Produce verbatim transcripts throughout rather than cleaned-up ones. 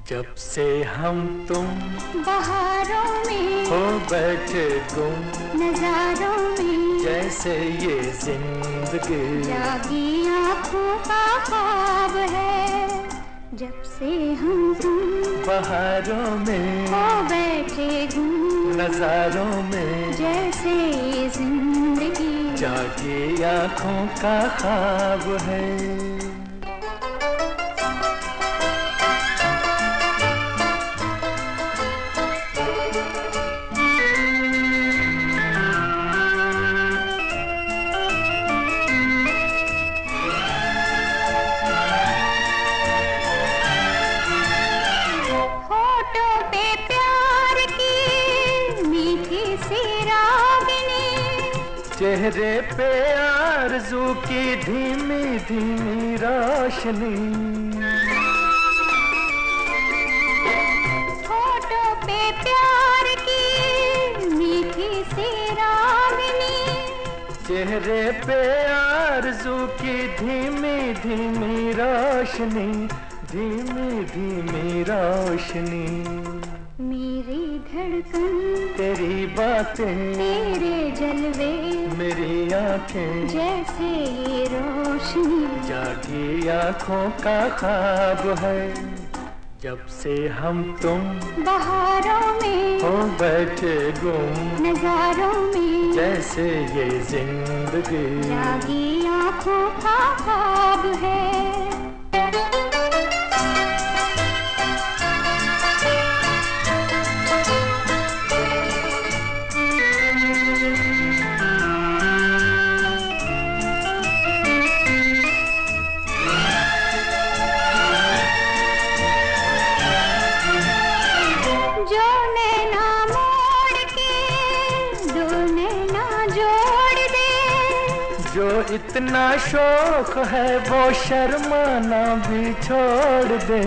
जब से हम तुम बहारों में हो बैठे गुम नजारों में, जैसे ये जिंदगी जागी आँखों का ख्वाब है। जब से हम तुम बहारों में हो बैठे गुम नजारों में, जैसे ये जिंदगी जागी आँखों का ख्वाब है। चेहरे पे आरज़ू की धीमी धीमी रोशनी, होठों पे प्यार की मीठी सी रागनी, चेहरे पे आरज़ू की धीमी धीमी रोशनी, धीमी धीमी रोशनी। मेरी धड़कन तेरी बातें, तेरे जलवे मेरी आँखें, जैसे ये रोशनी जागी आँखों का ख्वाब है। जब से हम तुम बहारों में हो बैठे गुम नजारों में, जैसे ये जिंदगी जागी आँखों का ख्वाब है। जो इतना शौक है वो शर्माना भी छोड़ दे,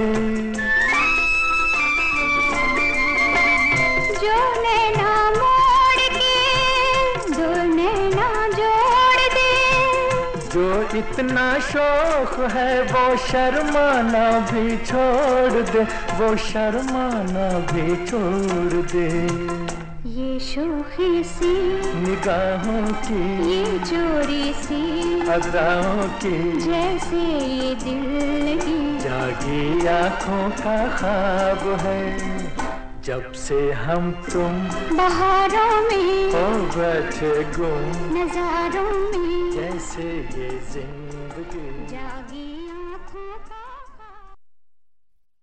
जो नैना मोड़ के दो नैना जोड़ दे, जो इतना शौक है वो शर्माना भी छोड़ दे, वो शर्माना भी छोड़ दे। ये शोखी सी निगाहों की, ये चोरी सी अदाओं की, जैसे ये दिल की जागी आँखों का ख्वाब है। जब से हम तुम बहारों में हो बैठे गुम नजारों में, जैसे ये जिंदगी जागी आँखों का